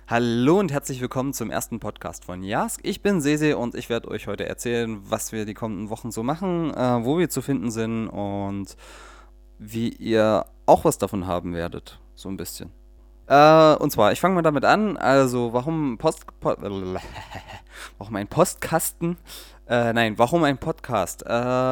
Hallo und herzlich willkommen zum ersten Podcast von Jask. Ich bin Sese und ich werde euch heute erzählen, was wir die kommenden Wochen so machen, wo wir zu finden sind und wie ihr auch was davon haben werdet. So ein bisschen. Und zwar, ich fange mal damit an. Also, warum ein Postkasten? Nein, warum ein Podcast?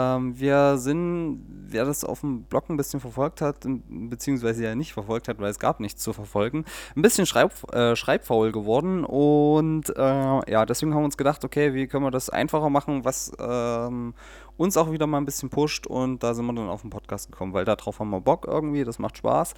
Wer das auf dem Blog ein bisschen verfolgt hat, beziehungsweise ja nicht verfolgt hat, weil es gab nichts zu verfolgen, ein bisschen schreibfaul geworden und ja, deswegen haben wir uns gedacht, okay, wie können wir das einfacher machen, was uns auch wieder mal ein bisschen pusht und da sind wir dann auf den Podcast gekommen, weil darauf haben wir Bock irgendwie, das macht Spaß.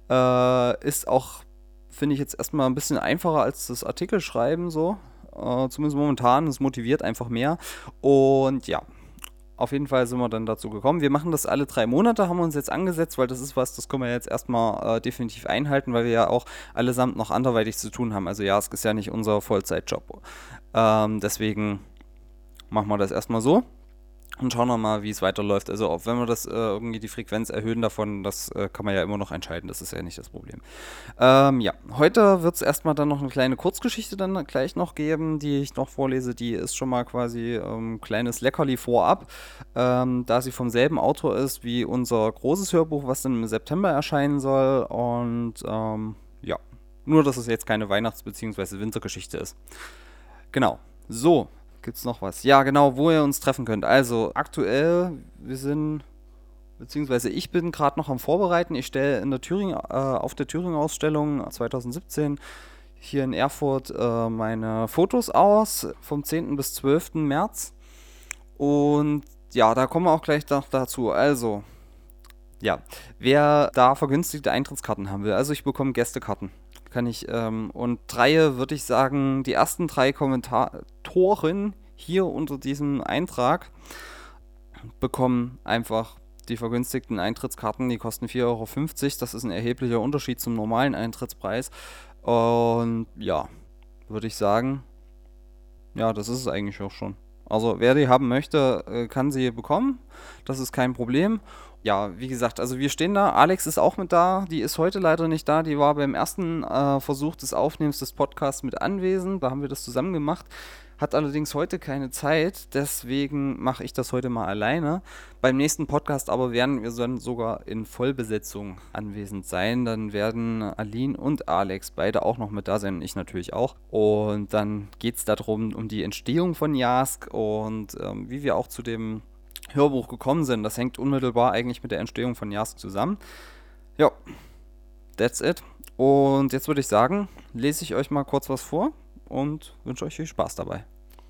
Ist auch, finde ich, jetzt erstmal ein bisschen einfacher als das Artikelschreiben so. Zumindest momentan, es motiviert einfach mehr. Und ja, auf jeden Fall sind wir dann dazu gekommen. Wir machen das alle 3 Monate, haben wir uns jetzt angesetzt, weil das ist was, das können wir jetzt erstmal definitiv einhalten, weil wir ja auch allesamt noch anderweitig zu tun haben. Also ja, es ist ja nicht unser Vollzeitjob. Deswegen machen wir das erstmal so. Und schauen wir mal, wie es weiterläuft. Also, auch wenn wir das irgendwie die Frequenz erhöhen davon, das kann man ja immer noch entscheiden. Das ist ja nicht das Problem. Ja, heute wird es erstmal dann noch eine kleine Kurzgeschichte dann gleich noch geben, die ich noch vorlese. Die ist schon mal quasi kleines Leckerli vorab, da sie vom selben Autor ist wie unser großes Hörbuch, was dann im September erscheinen soll. Und ja, nur, dass es jetzt keine Weihnachts- bzw. Wintergeschichte ist. Genau. So, gibt's noch was? Ja, genau, wo ihr uns treffen könnt. Also, aktuell, beziehungsweise ich bin gerade noch am Vorbereiten. Ich stelle auf der Thüringen-Ausstellung 2017 hier in Erfurt meine Fotos aus vom 10. bis 12. März. Und ja, da kommen wir auch gleich noch dazu. Also, ja, wer da vergünstigte Eintrittskarten haben will, also ich bekomme Gästekarten. Kann ich, und würde ich sagen, die ersten 3 Kommentatoren hier unter diesem Eintrag bekommen einfach die vergünstigten Eintrittskarten, die kosten 4,50 Euro. Das ist ein erheblicher Unterschied zum normalen Eintrittspreis. Und ja, würde ich sagen, ja, das ist es eigentlich auch schon. Also wer die haben möchte, kann sie bekommen. Das ist kein Problem. Ja, wie gesagt, also wir stehen da. Alex ist auch mit da. Die ist heute leider nicht da. Die war beim ersten Versuch des Aufnehmens des Podcasts mit anwesend. Da haben wir das zusammen gemacht. Hat allerdings heute keine Zeit. Deswegen mache ich das heute mal alleine. Beim nächsten Podcast aber werden wir dann sogar in Vollbesetzung anwesend sein. Dann werden Aline und Alex beide auch noch mit da sein und ich natürlich auch. Und dann geht es darum, um die Entstehung von Jask und wie wir auch zu dem Hörbuch gekommen sind. Das hängt unmittelbar eigentlich mit der Entstehung von Jask zusammen. Ja, that's it. Und jetzt würde ich sagen, lese ich euch mal kurz was vor und wünsche euch viel Spaß dabei.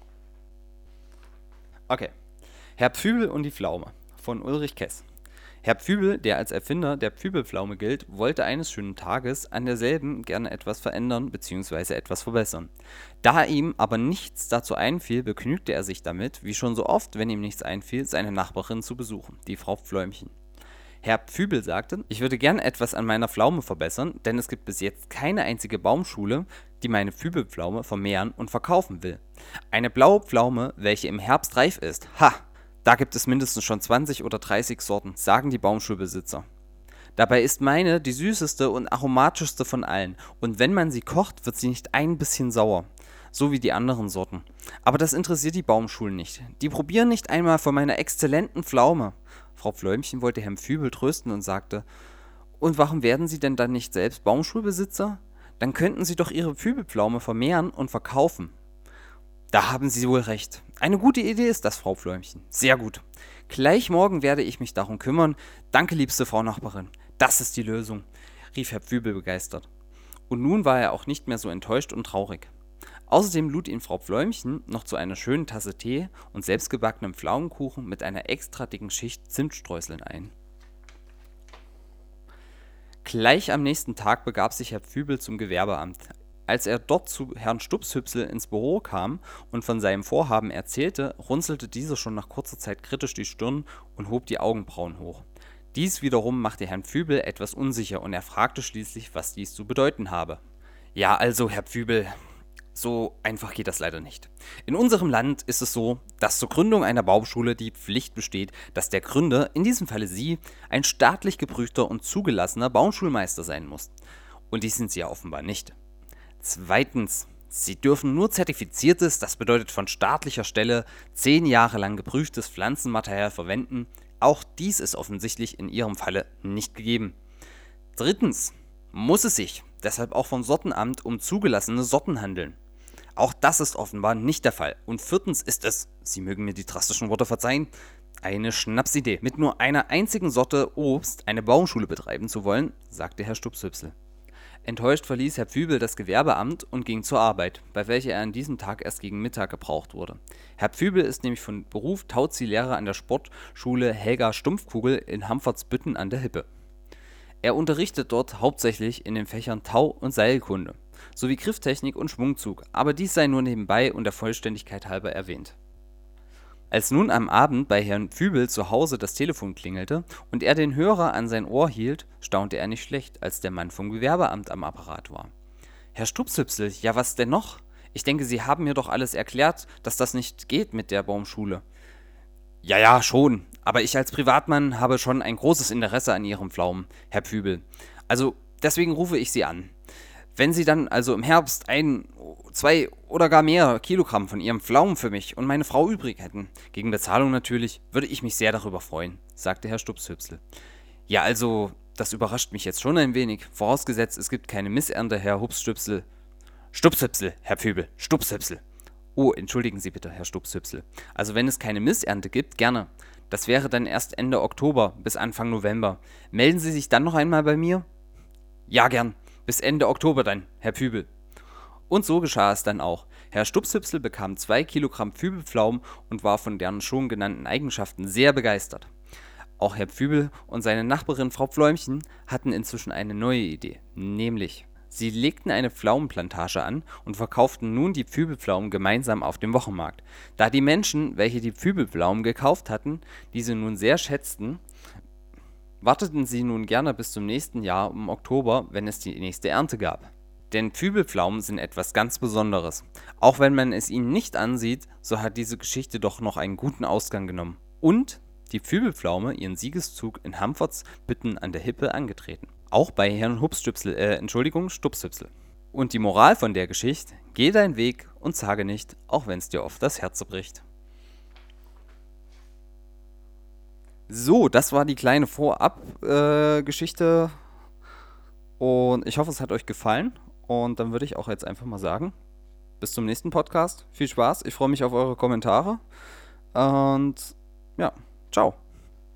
Okay. Herr Pfübel und die Pflaume von Ulrich Kess. Herr Pfübel, der als Erfinder der Pfübelpflaume gilt, wollte eines schönen Tages an derselben gerne etwas verändern bzw. etwas verbessern. Da ihm aber nichts dazu einfiel, begnügte er sich damit, wie schon so oft, wenn ihm nichts einfiel, seine Nachbarin zu besuchen, die Frau Pfläumchen. Herr Pfübel sagte, ich würde gern etwas an meiner Pflaume verbessern, denn es gibt bis jetzt keine einzige Baumschule, die meine Pfübelpflaume vermehren und verkaufen will. Eine blaue Pflaume, welche im Herbst reif ist, ha! Da gibt es mindestens schon 20 oder 30 Sorten, sagen die Baumschulbesitzer. Dabei ist meine die süßeste und aromatischste von allen, und wenn man sie kocht, wird sie nicht ein bisschen sauer, so wie die anderen Sorten. Aber das interessiert die Baumschulen nicht. Die probieren nicht einmal von meiner exzellenten Pflaume. Frau Pfläumchen wollte Herrn Pfübel trösten und sagte, und warum werden Sie denn dann nicht selbst Baumschulbesitzer? Dann könnten Sie doch Ihre Pfübelpflaume vermehren und verkaufen. Da haben Sie wohl recht. Eine gute Idee ist das, Frau Pfläumchen. Sehr gut. Gleich morgen werde ich mich darum kümmern. Danke, liebste Frau Nachbarin. Das ist die Lösung, rief Herr Pfübel begeistert. Und nun war er auch nicht mehr so enttäuscht und traurig. Außerdem lud ihn Frau Pfläumchen noch zu einer schönen Tasse Tee und selbstgebackenem Pflaumenkuchen mit einer extra dicken Schicht Zimtstreuseln ein. Gleich am nächsten Tag begab sich Herr Pfübel zum Gewerbeamt. Als er dort zu Herrn Stupshüpsel ins Büro kam und von seinem Vorhaben erzählte, runzelte dieser schon nach kurzer Zeit kritisch die Stirn und hob die Augenbrauen hoch. Dies wiederum machte Herrn Pfübel etwas unsicher und er fragte schließlich, was dies zu bedeuten habe. Ja, also, Herr Pfübel, so einfach geht das leider nicht. In unserem Land ist es so, dass zur Gründung einer Baumschule die Pflicht besteht, dass der Gründer, in diesem Falle Sie, ein staatlich geprüfter und zugelassener Baumschulmeister sein muss. Und dies sind Sie ja offenbar nicht. Zweitens, Sie dürfen nur zertifiziertes, das bedeutet von staatlicher Stelle 10 Jahre lang geprüftes Pflanzenmaterial verwenden. Auch dies ist offensichtlich in Ihrem Falle nicht gegeben. Drittens, muss es sich deshalb auch vom Sortenamt um zugelassene Sorten handeln. Auch das ist offenbar nicht der Fall. Und viertens ist es, Sie mögen mir die drastischen Worte verzeihen, eine Schnapsidee, mit nur einer einzigen Sorte Obst eine Baumschule betreiben zu wollen, sagte Herr Stupshüpsel. Enttäuscht verließ Herr Pfübel das Gewerbeamt und ging zur Arbeit, bei welcher er an diesem Tag erst gegen Mittag gebraucht wurde. Herr Pfübel ist nämlich von Beruf Tauziehlehrer an der Sportschule Helga Stumpfkugel in Hamfertsbütten an der Hippe. Er unterrichtet dort hauptsächlich in den Fächern Tau- und Seilkunde, sowie Grifftechnik und Schwungzug, aber dies sei nur nebenbei und der Vollständigkeit halber erwähnt. Als nun am Abend bei Herrn Pfübel zu Hause das Telefon klingelte und er den Hörer an sein Ohr hielt, staunte er nicht schlecht, als der Mann vom Gewerbeamt am Apparat war. »Herr Stupshüpsel, ja was denn noch? Ich denke, Sie haben mir doch alles erklärt, dass das nicht geht mit der Baumschule.« »Ja, schon, aber ich als Privatmann habe schon ein großes Interesse an Ihrem Pflaumen, Herr Pfübel. Also deswegen rufe ich Sie an. Wenn Sie dann also im Herbst 1, 2 oder gar mehr Kilogramm von Ihrem Pflaumen für mich und meine Frau übrig hätten, gegen Bezahlung natürlich, würde ich mich sehr darüber freuen«, sagte Herr Stupshüpsel. »Ja, also, das überrascht mich jetzt schon ein wenig. Vorausgesetzt, es gibt keine Missernte, Herr Hupstüpsel.« »Stupshüpsel, Herr Pfübel, Stupshüpsel.« »Oh, entschuldigen Sie bitte, Herr Stupshüpsel. Also wenn es keine Missernte gibt, gerne. Das wäre dann erst Ende Oktober bis Anfang November. Melden Sie sich dann noch einmal bei mir?« »Ja, gern. Bis Ende Oktober dann, Herr Pfübel.« Und so geschah es dann auch. Herr Stupshüpsel bekam 2 Kilogramm Pfübelpflaumen und war von deren schon genannten Eigenschaften sehr begeistert. Auch Herr Pfübel und seine Nachbarin Frau Pfläumchen hatten inzwischen eine neue Idee, nämlich: Sie legten eine Pflaumenplantage an und verkauften nun die Pfübelpflaumen gemeinsam auf dem Wochenmarkt. Da die Menschen, welche die Pfübelpflaumen gekauft hatten, diese nun sehr schätzten, warteten sie nun gerne bis zum nächsten Jahr im Oktober, wenn es die nächste Ernte gab. Denn Pfübelpflaumen sind etwas ganz Besonderes. Auch wenn man es ihnen nicht ansieht, so hat diese Geschichte doch noch einen guten Ausgang genommen. Und die Pfübelpflaume ihren Siegeszug in Hamfertsbütten an der Hippe angetreten. Auch bei Herrn Stupshüpsel. Und die Moral von der Geschichte: Geh deinen Weg und sage nicht, auch wenn es dir oft das Herz bricht. So, das war die kleine Vorab-Geschichte und ich hoffe, es hat euch gefallen und dann würde ich auch jetzt einfach mal sagen, bis zum nächsten Podcast. Viel Spaß, ich freue mich auf eure Kommentare und ja, ciao.